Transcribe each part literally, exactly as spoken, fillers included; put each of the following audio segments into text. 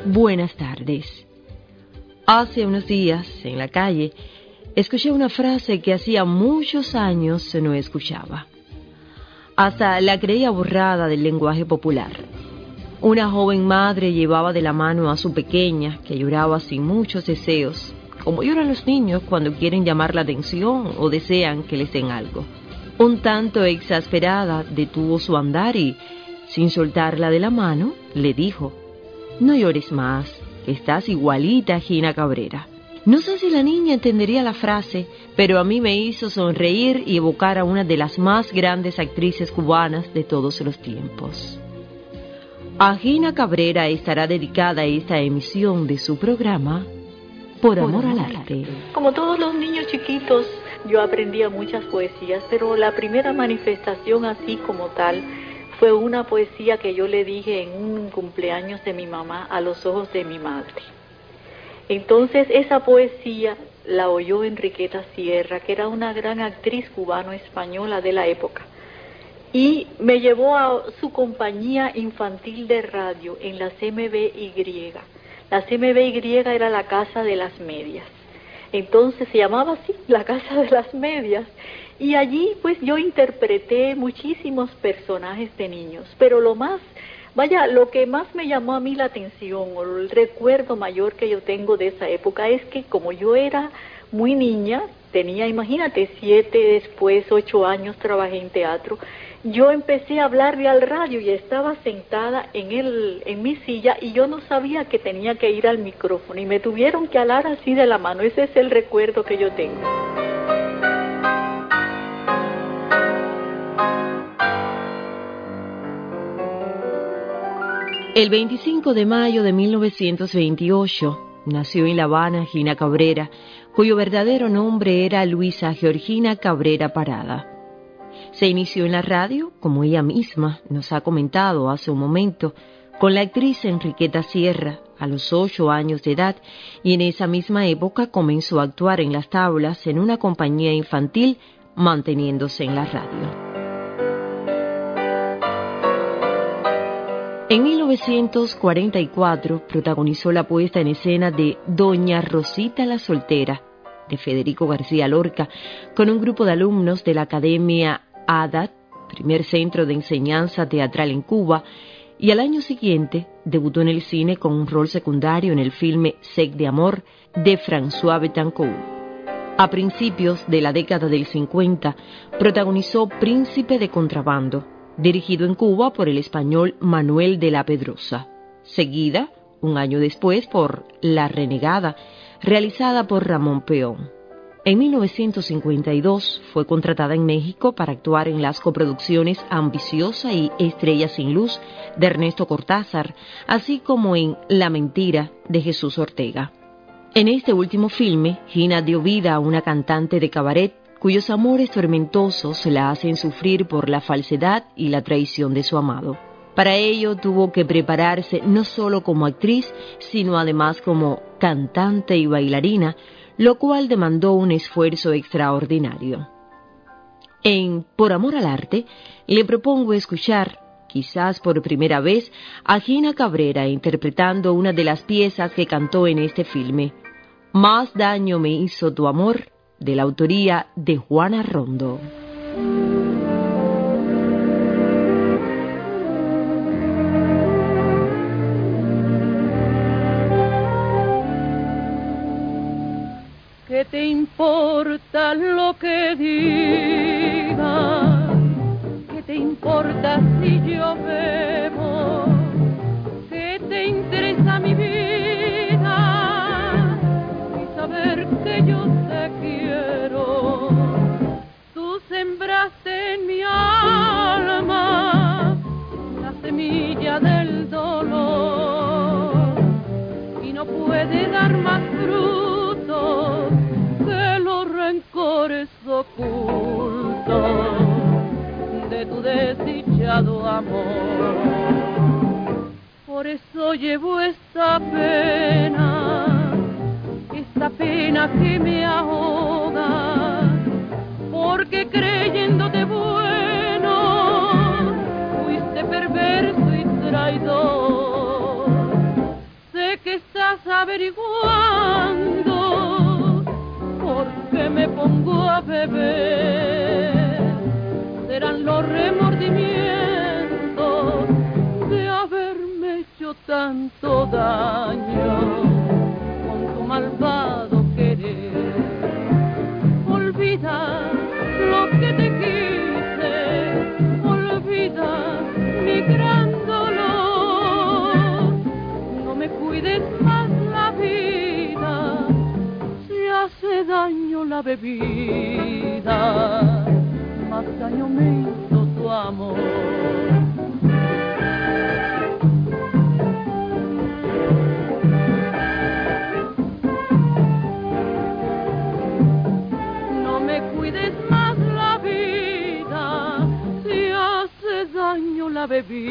Buenas tardes. Hace unos días, en la calle, escuché una frase que hacía muchos años no escuchaba. Hasta la creía borrada del lenguaje popular. Una joven madre llevaba de la mano a su pequeña, que lloraba sin muchos deseos, como lloran los niños cuando quieren llamar la atención o desean que les den algo. Un tanto exasperada, detuvo su andar y, sin soltarla de la mano, le dijo: «No llores más, que estás igualita a Gina Cabrera». No sé si la niña entendería la frase, pero a mí me hizo sonreír y evocar a una de las más grandes actrices cubanas de todos los tiempos. A Gina Cabrera estará dedicada esta emisión de su programa Por Amor al Arte. Como todos los niños chiquitos, yo aprendía muchas poesías, pero la primera manifestación así como tal fue una poesía que yo le dije en un cumpleaños de mi mamá a los ojos de mi madre. Entonces esa poesía la oyó Enriqueta Sierra, que era una gran actriz cubano-española de la época, y me llevó a su compañía infantil de radio en la C M B Y. La C M B Y era la Casa de las Medias. Entonces se llamaba así, la Casa de las Medias. Y allí pues yo interpreté muchísimos personajes de niños, pero lo más, vaya, lo que más me llamó a mí la atención, o el recuerdo mayor que yo tengo de esa época, es que como yo era muy niña, tenía, imagínate, siete, después ocho años, trabajé en teatro, yo empecé a hablarle al radio y estaba sentada en el, en mi silla y yo no sabía que tenía que ir al micrófono y me tuvieron que alar así de la mano. Ese es el recuerdo que yo tengo. El veinticinco de mayo de mil novecientos veintiocho nació en La Habana Gina Cabrera, cuyo verdadero nombre era Luisa Georgina Cabrera Parada. Se inició en la radio, como ella misma nos ha comentado hace un momento, con la actriz Enriqueta Sierra a los ocho años de edad, y en esa misma época comenzó a actuar en las tablas en una compañía infantil, manteniéndose en la radio. En mil novecientos cuarenta y cuatro protagonizó la puesta en escena de Doña Rosita la Soltera, de Federico García Lorca, con un grupo de alumnos de la Academia A D A T, primer centro de enseñanza teatral en Cuba, y al año siguiente debutó en el cine con un rol secundario en el filme Sec de Amor, de François Betancourt. A principios de la década del cincuenta, protagonizó Príncipe de Contrabando, dirigido en Cuba por el español Manuel de la Pedrosa, seguida, un año después, por La Renegada, realizada por Ramón Peón. En mil novecientos cincuenta y dos fue contratada en México para actuar en las coproducciones Ambiciosa y Estrella sin Luz de Ernesto Cortázar, así como en La Mentira de Jesús Ortega. En este último filme, Gina dio vida a una cantante de cabaret cuyos amores tormentosos la hacen sufrir por la falsedad y la traición de su amado. Para ello tuvo que prepararse no solo como actriz, sino además como cantante y bailarina, lo cual demandó un esfuerzo extraordinario. En Por Amor al Arte, le propongo escuchar, quizás por primera vez, a Gina Cabrera interpretando una de las piezas que cantó en este filme, Más daño me hizo tu amor, de la autoría de Juana Rondo. ¿Qué te importa lo que diga? ¿Qué te importa si yo bebo? ¿Qué te interesa mi vida? Y saber que yo te quiero. Tú sembraste en mi alma la semilla del dolor y no puede dar más frutos que los rencores ocultos de tu desdichado amor. Por eso llevo esta pena, esta pena que me ahoga, porque creyéndote bueno, fuiste perverso y traidor. Sé que vas averiguando por qué me pongo a beber. Serán los remordimientos de haberme hecho tanto daño con tu malvado querer. Olvida lo que te quise, olvida mi gran dolor. No me cuides más la vida, si hace daño la bebida, más daño me hizo tu amor. No me cuides más la vida, si hace daño la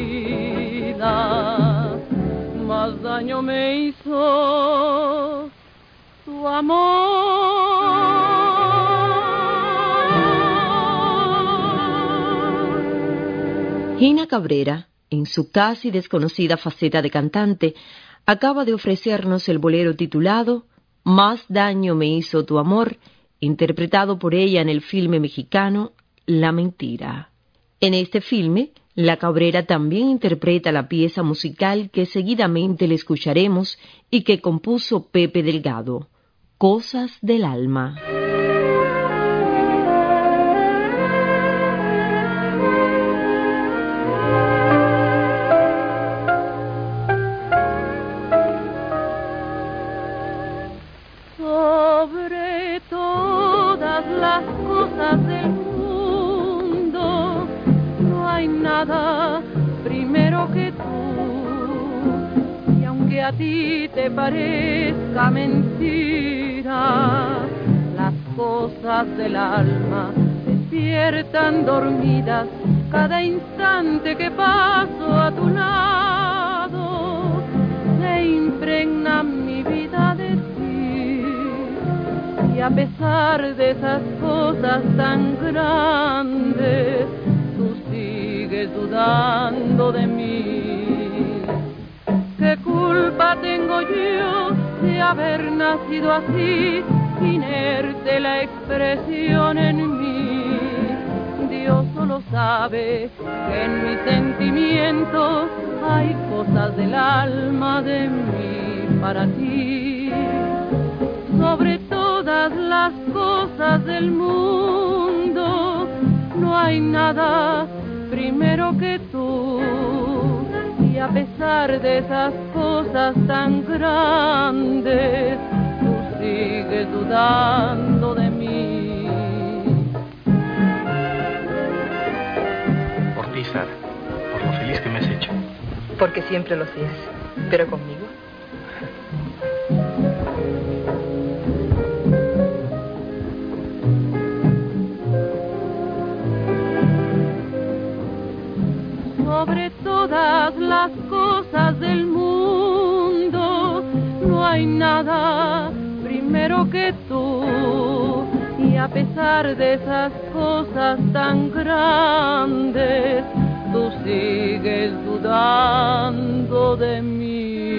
bebida, más daño me hizo tu amor. Gina Cabrera, en su casi desconocida faceta de cantante, acaba de ofrecernos el bolero titulado Más daño me hizo tu amor, interpretado por ella en el filme mexicano La Mentira. En este filme, la Cabrera también interpreta la pieza musical que seguidamente le escucharemos y que compuso Pepe Delgado, Cosas del Alma. Sobre todas las cosas del mundo, no hay nada primero que tú. Y aunque a ti te parezca mentira, las cosas del alma despiertan dormidas cada instante que paso a tu lado. Se impregna mi vida de ti, y a pesar de esas cosas tan grandes, tú sigues dudando de mí. ¿Qué culpa tengo yo de haber nacido así, inerte la expresión en mí? Dios solo sabe que en mis sentimientos hay cosas del alma de mí para ti. Sobre todas las cosas del mundo, no hay nada primero que tú. Y a pesar de esas cosas tan grandes, tú sigues dudando de mí. Por ti, Sara, por lo feliz que me has hecho. Porque siempre lo hacías, pero conmigo. Sobre todas las cosas del mundo, no hay nada primero que tú. Y a pesar de esas cosas tan grandes, tú sigues dudando de mí.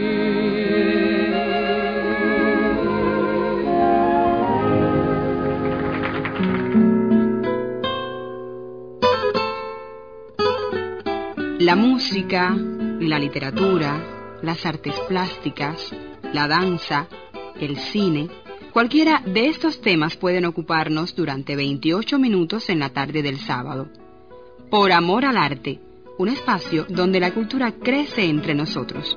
La música, la literatura, las artes plásticas, la danza, el cine, cualquiera de estos temas pueden ocuparnos durante veintiocho minutos en la tarde del sábado. Por amor al arte, un espacio donde la cultura crece entre nosotros.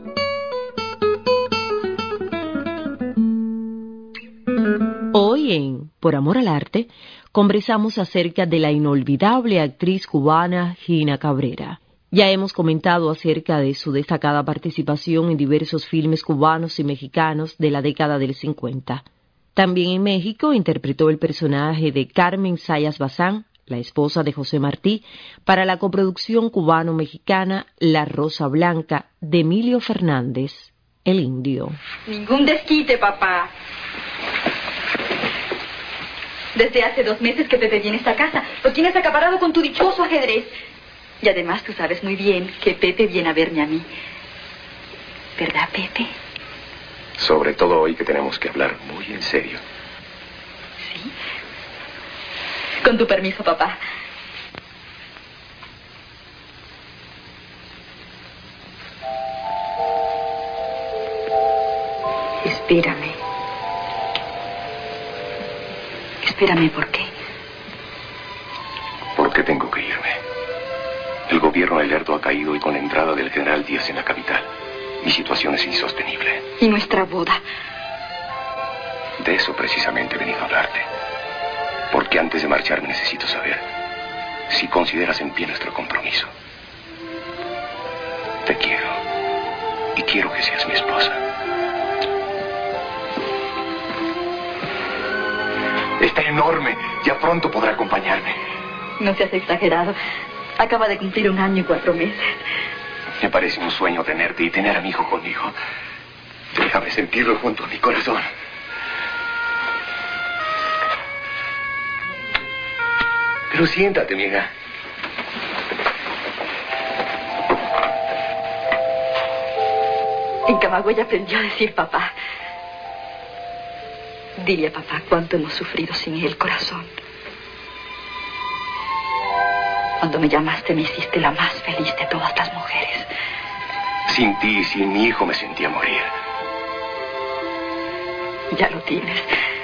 Hoy en Por amor al arte conversamos acerca de la inolvidable actriz cubana Gina Cabrera. Ya hemos comentado acerca de su destacada participación en diversos filmes cubanos y mexicanos de la década del cincuenta. También en México interpretó el personaje de Carmen Zayas Bazán, la esposa de José Martí, para la coproducción cubano-mexicana La Rosa Blanca de Emilio Fernández, El Indio. Ningún desquite, papá. Desde hace dos meses que Pepe viene a esta casa, lo tienes acaparado con tu dichoso ajedrez. Y además tú sabes muy bien que Pepe viene a verme a mí. ¿Verdad, Pepe? Sobre todo hoy que tenemos que hablar muy en serio. Sí. Con tu permiso, papá. Espérame. Espérame, ¿por qué? Porque tengo que irme. El gobierno de Lerdo ha caído y con la entrada del general Díaz en la capital, mi situación es insostenible. ¿Y nuestra boda? De eso precisamente he venido a hablarte. Porque antes de marcharme necesito saber si consideras en pie nuestro compromiso. Te quiero y quiero que seas mi esposa. Está enorme. Ya pronto podrá acompañarme. No seas exagerado. Acaba de cumplir un año y cuatro meses. Me parece un sueño tenerte y tener a mi hijo conmigo. Déjame sentirlo junto a mi corazón. Pero siéntate, mi hija. En Camagüey aprendió a decir papá. Dile a papá cuánto hemos sufrido sin él, corazón. Cuando me llamaste me hiciste la más feliz de todas las mujeres. Sin ti y sin mi hijo me sentía morir. Ya lo tienes.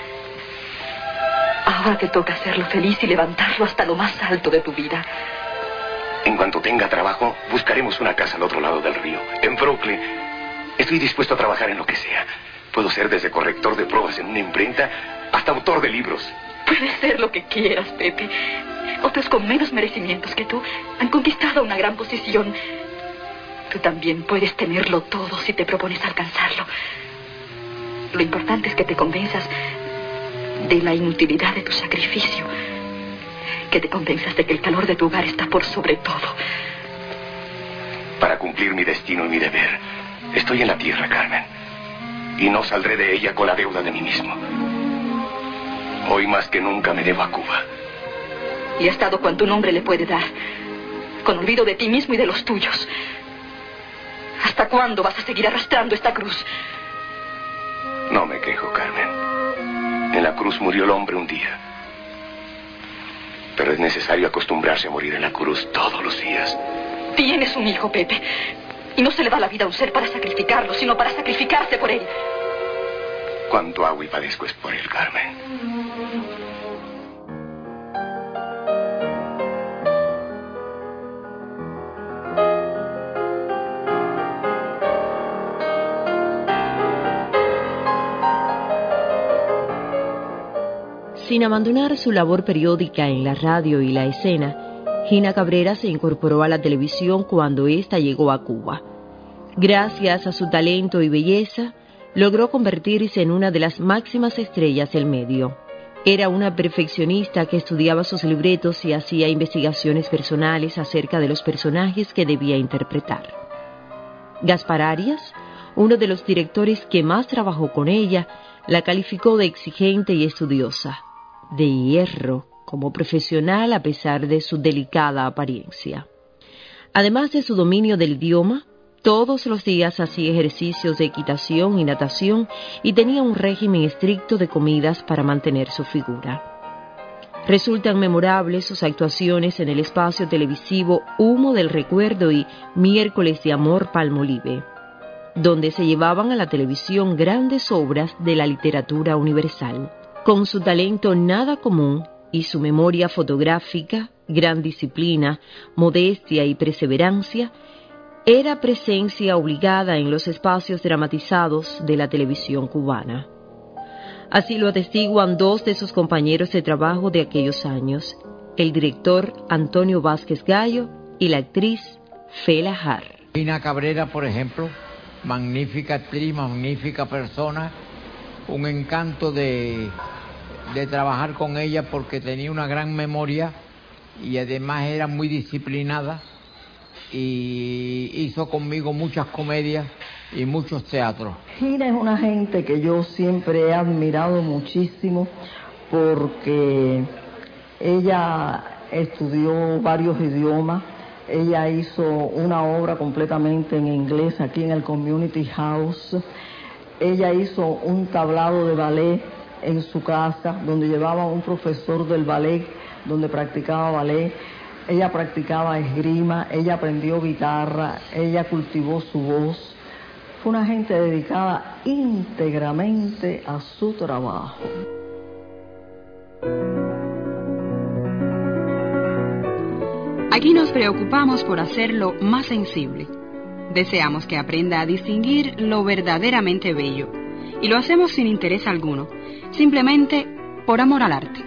Ahora te toca hacerlo feliz y levantarlo hasta lo más alto de tu vida. En cuanto tenga trabajo, buscaremos una casa al otro lado del río, en Brooklyn. Estoy dispuesto a trabajar en lo que sea. Puedo ser desde corrector de pruebas en una imprenta hasta autor de libros. Puedes ser lo que quieras, Pepe. Otros con menos merecimientos que tú han conquistado una gran posición. Tú también puedes tenerlo todo si te propones alcanzarlo. Lo importante es que te convenzas de la inutilidad de tu sacrificio. Que te convenzas de que el calor de tu hogar está por sobre todo. Para cumplir mi destino y mi deber, estoy en la tierra, Carmen. Y no saldré de ella con la deuda de mí mismo. Hoy más que nunca me debo a Cuba. Y has dado cuanto un hombre le puede dar, con olvido de ti mismo y de los tuyos. ¿Hasta cuándo vas a seguir arrastrando esta cruz? No me quejo, Carmen. En la cruz murió el hombre un día. Pero es necesario acostumbrarse a morir en la cruz todos los días. Tienes un hijo, Pepe. Y no se le da la vida a un ser para sacrificarlo, sino para sacrificarse por él. Cuánto hago y padezco es por él, Carmen. Sin abandonar su labor periódica en la radio y la escena, Gina Cabrera se incorporó a la televisión cuando ésta llegó a Cuba. Gracias a su talento y belleza, logró convertirse en una de las máximas estrellas del medio. Era una perfeccionista que estudiaba sus libretos y hacía investigaciones personales acerca de los personajes que debía interpretar. Gaspar Arias, uno de los directores que más trabajó con ella, la calificó de exigente y estudiosa, de hierro como profesional a pesar de su delicada apariencia. Además de su dominio del idioma, todos los días hacía ejercicios de equitación y natación y tenía un régimen estricto de comidas para mantener su figura. Resultan memorables sus actuaciones en el espacio televisivo Humo del Recuerdo y Miércoles de Amor Palmolive, donde se llevaban a la televisión grandes obras de la literatura universal. Con su talento nada común y su memoria fotográfica, gran disciplina, modestia y perseverancia, era presencia obligada en los espacios dramatizados de la televisión cubana. Así lo atestiguan dos de sus compañeros de trabajo de aquellos años, el director Antonio Vázquez Gallo y la actriz Fela Har. Gina Cabrera, por ejemplo, magnífica actriz, magnífica persona, un encanto de, de trabajar con ella porque tenía una gran memoria y además era muy disciplinada y hizo conmigo muchas comedias y muchos teatros. Gina es una gente que yo siempre he admirado muchísimo porque ella estudió varios idiomas. Ella hizo una obra completamente en inglés aquí en el Community House ella hizo un tablado de ballet en su casa, donde llevaba un profesor del ballet, donde practicaba ballet. Ella practicaba esgrima, ella aprendió guitarra, ella cultivó su voz. Fue una gente dedicada íntegramente a su trabajo. Aquí nos preocupamos por hacerlo más sensible. Deseamos que aprenda a distinguir lo verdaderamente bello, y lo hacemos sin interés alguno, simplemente por amor al arte.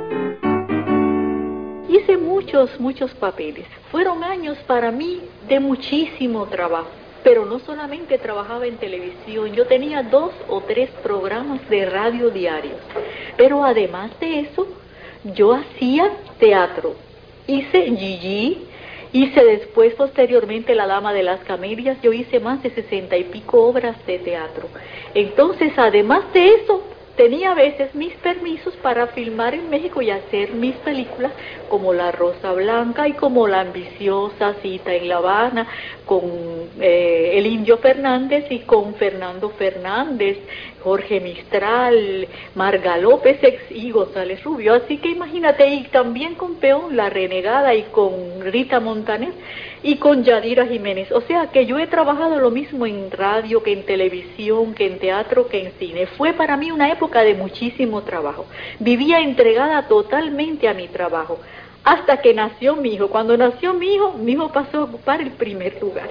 Hice muchos, muchos papeles. Fueron años para mí de muchísimo trabajo, pero no solamente trabajaba en televisión, yo tenía dos o tres programas de radio diarios, pero además de eso, yo hacía teatro. Hice Gigi, hice después, posteriormente, La Dama de las Camelias. Yo hice más de sesenta y pico obras de teatro. Entonces, además de eso, tenía a veces mis permisos para filmar en México y hacer mis películas, como La Rosa Blanca y como La Ambiciosa, Cita en La Habana, con eh, el Indio Fernández y con Fernando Fernández, Jorge Mistral, Marga López y González Rubio. Así que imagínate, y también con Peón, La Renegada, y con Rita Montaner y con Yadira Jiménez. O sea que yo he trabajado lo mismo en radio, que en televisión, que en teatro, que en cine. Fue para mí una época de muchísimo trabajo. Vivía entregada totalmente a mi trabajo, hasta que nació mi hijo. Cuando nació mi hijo, mi hijo pasó a ocupar el primer lugar.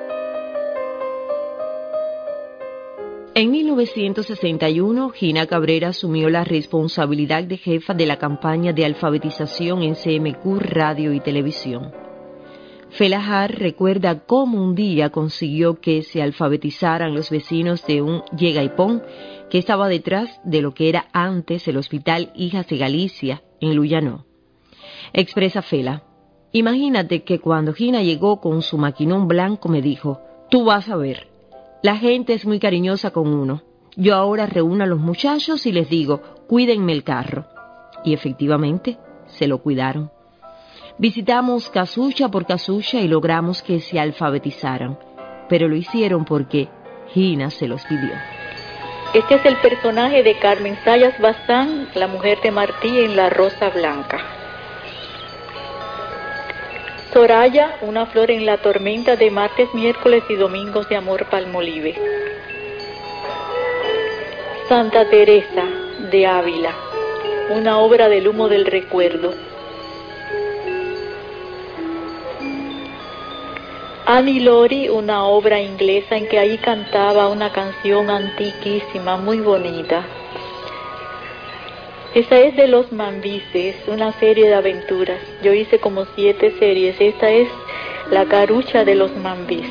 En mil novecientos sesenta y uno, Gina Cabrera asumió la responsabilidad de jefa de la campaña de alfabetización en C M Q Radio y Televisión. Felajar recuerda cómo un día consiguió que se alfabetizaran los vecinos de un Yegaipón que estaba detrás de lo que era antes el Hospital Hijas de Galicia, en Luyanó. Expresa Fela: imagínate que cuando Gina llegó con su maquinón blanco me dijo, tú vas a ver, la gente es muy cariñosa con uno. Yo ahora reúno a los muchachos y les digo, cuídenme el carro. Y efectivamente, se lo cuidaron. Visitamos casucha por casucha y logramos que se alfabetizaran, pero lo hicieron porque Gina se los pidió. Este es el personaje de Carmen Sayas Bazán, la mujer de Martí en La Rosa Blanca. Soraya, una flor en la tormenta, de martes, miércoles y domingos de Amor Palmolive. Santa Teresa de Ávila, una obra del humo del recuerdo. Annie Laurie, una obra inglesa en que ahí cantaba una canción antiquísima, muy bonita. Esa es de Los Mambises, una serie de aventuras. Yo hice como siete series. Esta es La Carucha de los Mambises.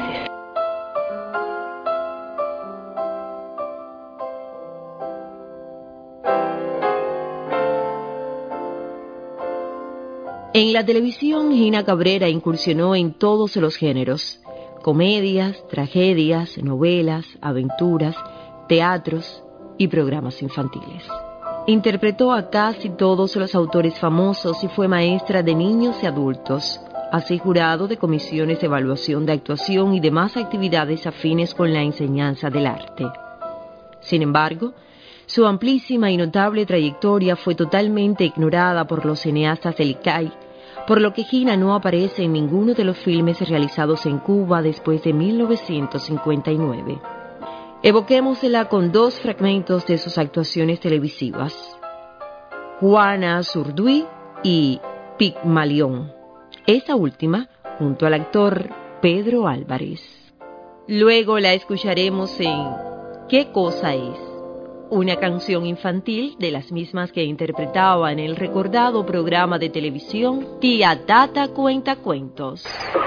En la televisión, Gina Cabrera incursionó en todos los géneros: comedias, tragedias, novelas, aventuras, teatros y programas infantiles. Interpretó a casi todos los autores famosos y fue maestra de niños y adultos, así jurado de comisiones de evaluación de actuación y demás actividades afines con la enseñanza del arte. Sin embargo, su amplísima y notable trayectoria fue totalmente ignorada por los cineastas del I C A I, por lo que Gina no aparece en ninguno de los filmes realizados en Cuba después de mil novecientos cincuenta y nueve. Evoquémosla con dos fragmentos de sus actuaciones televisivas: Juana Zurduy y Pigmalión, esta última junto al actor Pedro Álvarez. Luego la escucharemos en ¿Qué cosa es?, una canción infantil de las mismas que interpretaba en el recordado programa de televisión Tía Tata Cuenta Cuentos.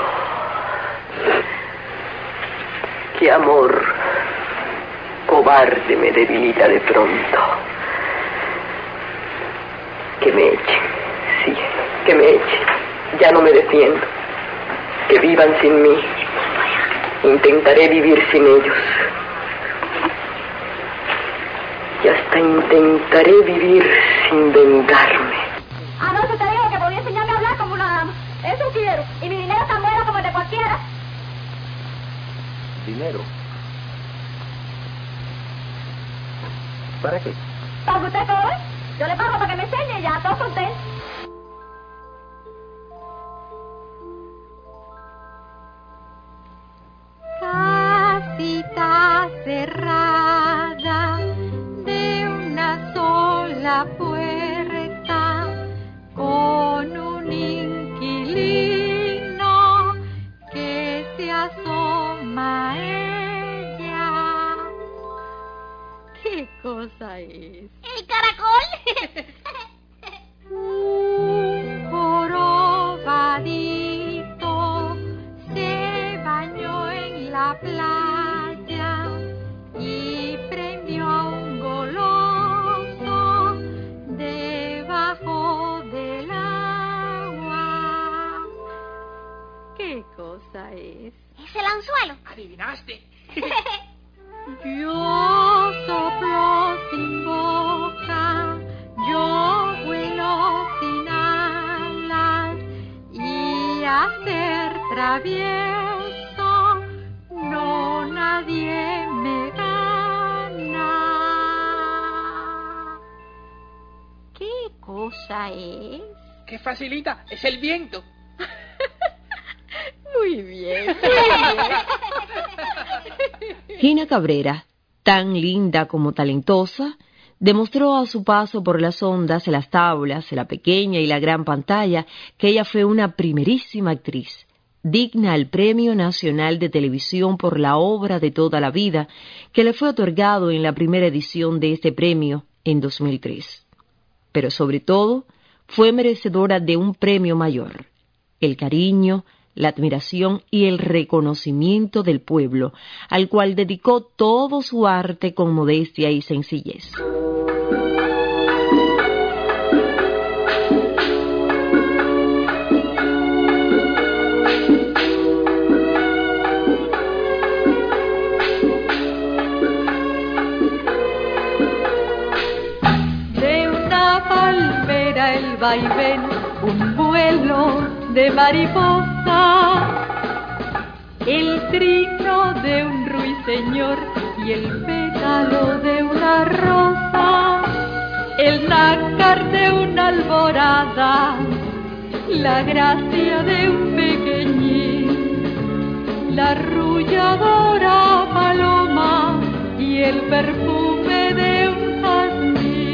¡Qué amor cobarde me debilita de pronto! Que me echen, sí, que me echen. Ya no me defiendo. Que vivan sin mí. Intentaré vivir sin ellos. Y hasta intentaré vivir sin vengarme. Anoche te digo que podía enseñarme a hablar como una dama. Eso quiero. Y mi dinero tan bueno como el de cualquiera. ¿Dinero? ¿Para qué? Para que usted cobre. Yo le pago para que me enseñe y ya, todo contento. Casita cerrada de una sola puerta con un inquilino que se asoma a ella. ¿Qué cosa es? ¿El caracol? Un jorobadito se bañó en la playa y prendió a un goloso debajo del agua. ¿Qué cosa es? Es el anzuelo. Adivinaste. Yo soplo sin boca, yo vuelo sin alas y a ser travieso no nadie me gana. ¿Qué cosa es? ¡Qué facilita! Es el viento. Muy bien, muy bien. Gina Cabrera, tan linda como talentosa, demostró a su paso por las ondas, las tablas, la pequeña y la gran pantalla que ella fue una primerísima actriz, digna al Premio Nacional de Televisión por la obra de toda la vida, que le fue otorgado en la primera edición de este premio en dos mil tres. Pero sobre todo, fue merecedora de un premio mayor, el cariño, la admiración y el reconocimiento del pueblo, al cual dedicó todo su arte con modestia y sencillez. De una palmera el vaivén, un vuelo de mariposa, el trino de un ruiseñor y el pétalo de una rosa, el nácar de una alborada, la gracia de un pequeñín, la arrulladora paloma y el perfume de un jazmín.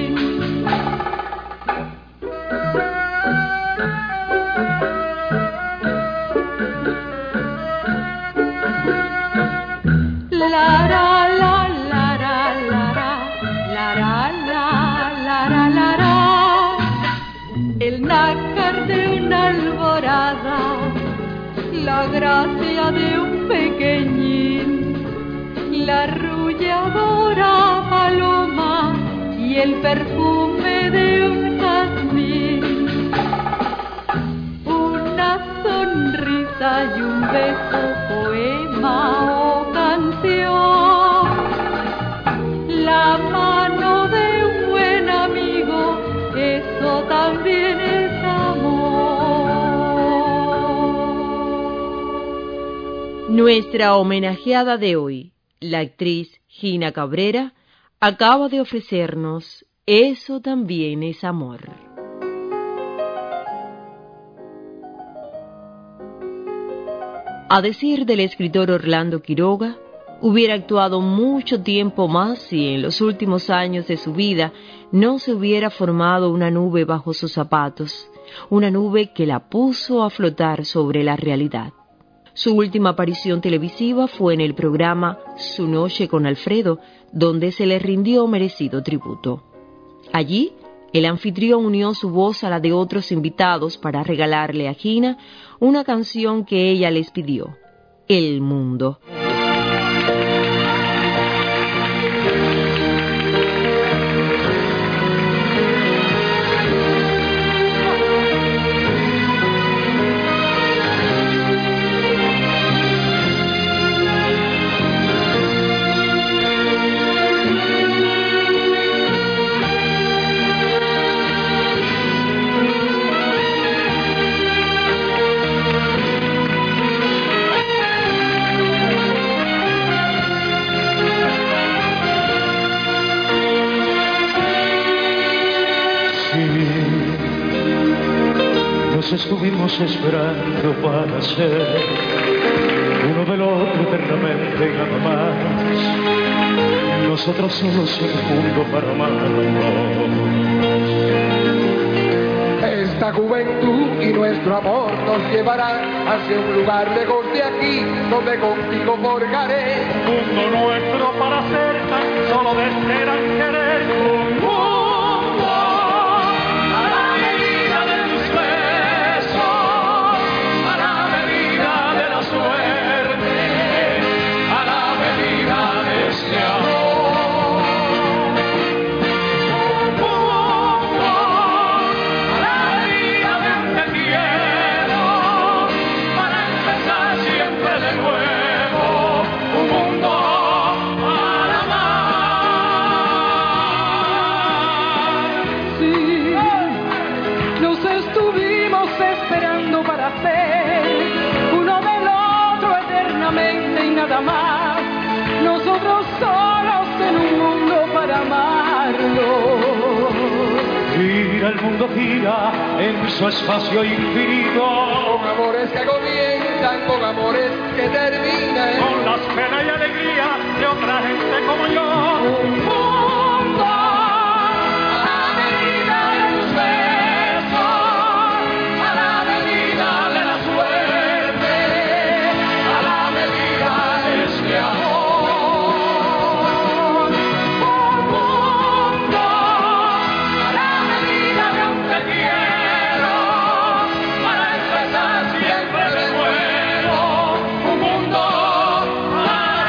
La la la la la la la la la la la la, el nácar de una alborada, la gracia de un pequeñín, la arrulladora paloma y el perfume de un jazmín, una sonrisa y un beso, poema o canción, la mano de un buen amigo, eso también es amor. Nuestra homenajeada de hoy, la actriz Gina Cabrera, acaba de ofrecernos Eso también es amor. A decir del escritor Orlando Quiroga, hubiera actuado mucho tiempo más si en los últimos años de su vida no se hubiera formado una nube bajo sus zapatos, una nube que la puso a flotar sobre la realidad. Su última aparición televisiva fue en el programa Su Noche con Alfredo, donde se le rindió merecido tributo. Allí, el anfitrión unió su voz a la de otros invitados para regalarle a Gina una canción que ella les pidió, El Mundo. estuvimos esperando para ser uno del otro eternamente y nada más. Nosotros solos en un mundo para amarnos. Esta juventud y nuestro amor nos llevarán hacia un lugar lejos de aquí, donde contigo forjaré un mundo nuestro para ser tan solo desear querer. Un mundo a la medida de tus besos, a la medida de la suerte, a la medida de este amor. Nada más, nosotros solos en un mundo para amarlo. Gira el mundo, gira en su espacio infinito, con amores que comienzan, con amores que terminan, con las penas y alegrías de otra gente como yo. Un mundo a la medida de tus besos, a la medida de la suerte, a la medida de este amor. Un mundo a la medida de un te quiero, para empezar siempre de nuevo. Un mundo para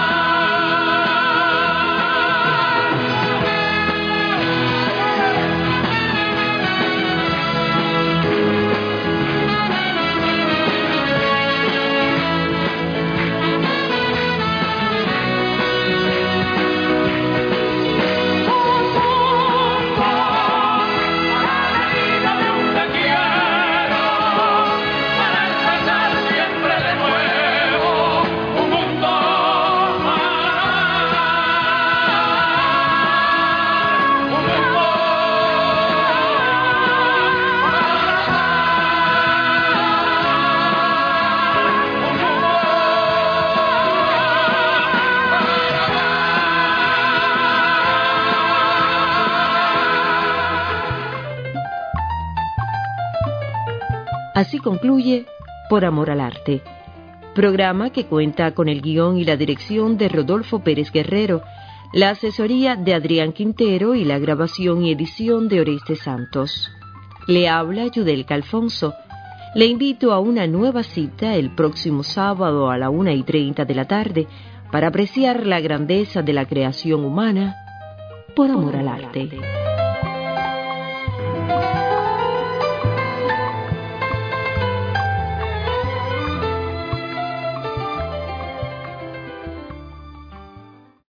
Así concluye Por Amor al Arte, programa que cuenta con el guión y la dirección de Rodolfo Pérez Guerrero, la asesoría de Adrián Quintero y la grabación y edición de Oreste Santos. Le habla Yudelka Alfonso. Le invito a una nueva cita el próximo sábado a la una y treinta de la tarde para apreciar la grandeza de la creación humana por amor al arte.